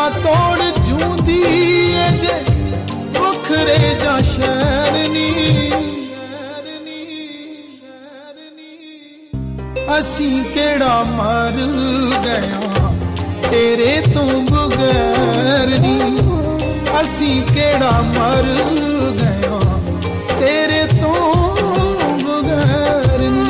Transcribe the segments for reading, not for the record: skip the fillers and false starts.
तोड़ जूंदी जे वखरे जा शहरनी असी केड़ा मर गया तेरे तू बगैर नी असी केड़ा मर गया तेरे तू बगैर नी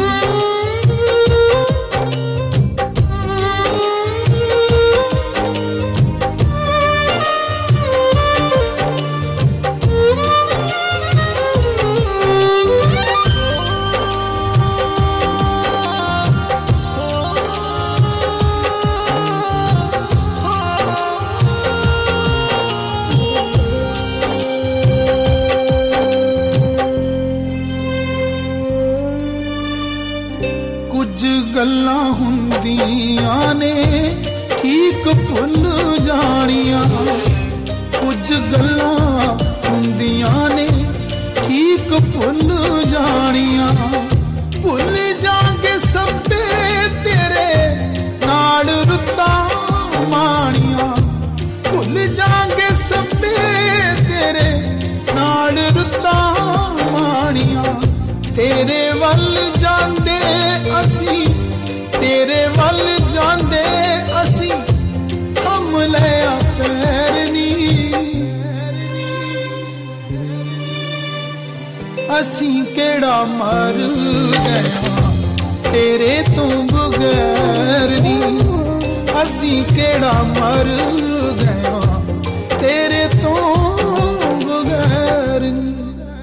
गल्लां हुंदियां ने ठीक भुल जानियां कुछ गल्लां हुंदियां ने ठीक भुल जानियां भुल जाके सभे तेरे नाल रुत्तां माणियां भुल जाके सभे तेरे नाल रुत्तां माणियां तेरे वल जांदे असी तेरे वल जांदे असी हम लिया पैरनी असी केड़ा मर गया तेरे तू बगैर नी असी केड़ा मर गया तेरे तू बगैर नी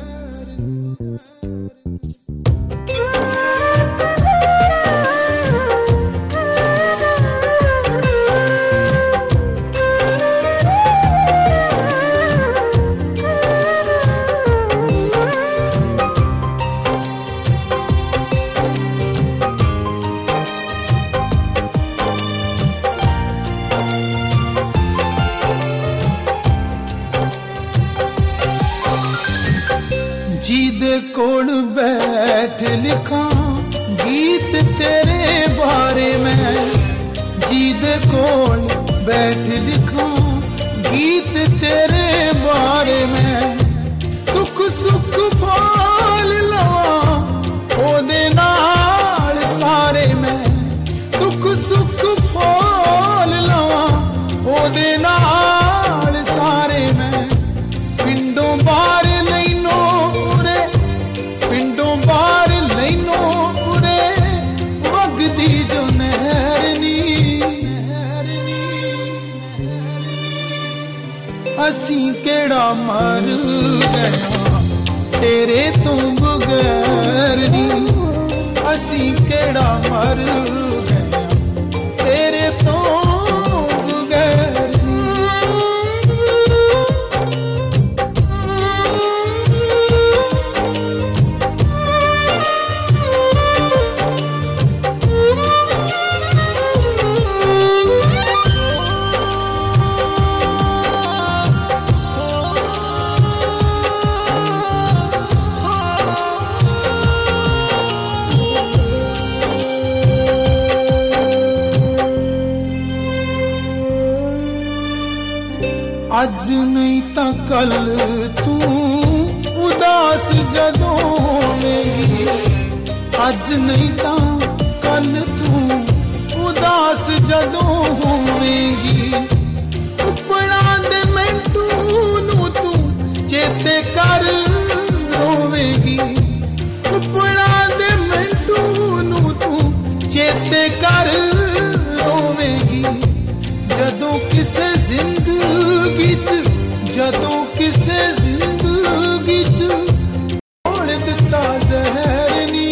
जीदे कोल बैठ लिखा गीत तेरे बारे में जीदे कोल बैठ लिखा गीत तेरे बारे में दुख सुख पाल लवा ओदे नाल सारे में दुख सुख पाल लवा ओदे नाल सारे में पिंडों बाहर लैनो पिंडों बाहर लैनो उरे वगदी जो नहरनी असी केड़ा मर गया तेरे तू बगैर नी असी केड़ा मर गया तेरे तू बगैर अज नहीं ता कल तू उदास जदों होवेगी अज नहीं ता कल तू उदास जदों होवेगी उपड़ा दे मैंटू नू तू चेते कर रोवेगी उपड़ा दे मैंटू नू तू चेते कर रोवेगी जदों किसे जिंदगी जदों किसे जिंदगी छोड़ दिता जहरनी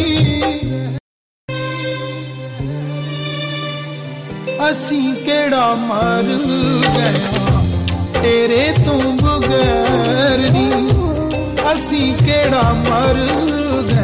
असी केड़ा मर गया तेरे तू बगैर नी असी केड़ा मर गया